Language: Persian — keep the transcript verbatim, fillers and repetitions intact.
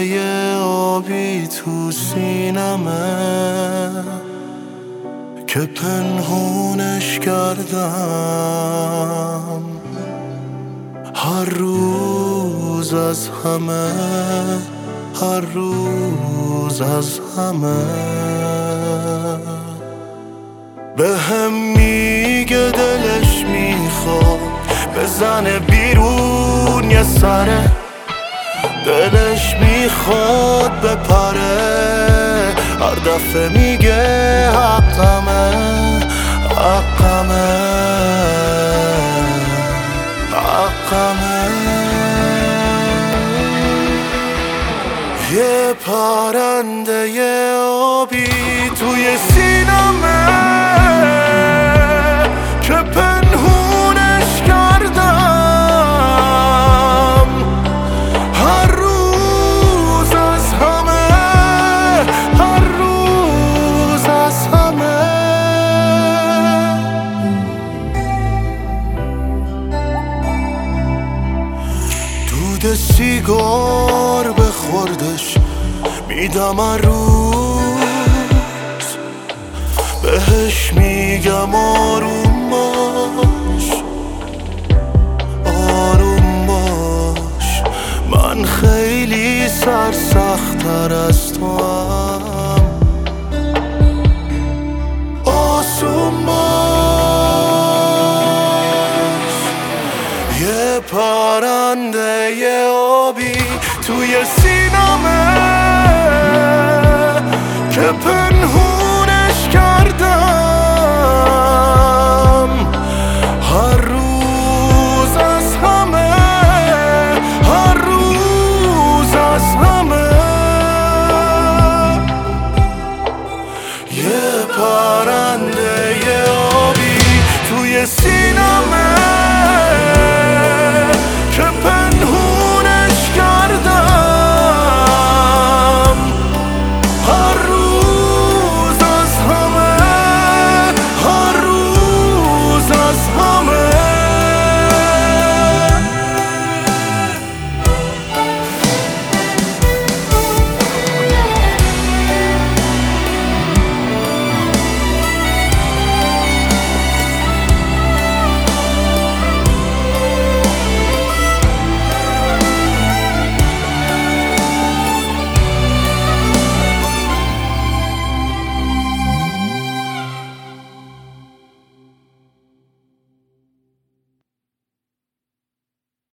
آبی تو سینمه که پنهونش کردم هر روز از همه، هر روز از همه. به هم میگه دلش میخواد بزنه بیرون یه سره، دلش میخواد بپره، هر دفعه میگه حقمه، حقمه، حقمه. یه پرنده یه آبی توی سینمه که پنهونش کردم هر روز از همه، هر روز از همه. دود سیگار به خوردش میدم هر روز، بهش میگم آروم باش، آروم باش، من خیلی سرسخت‌تر از تو هم. آسون باش، یه پرنده یه آبی توی سینمه که پنهونش کردم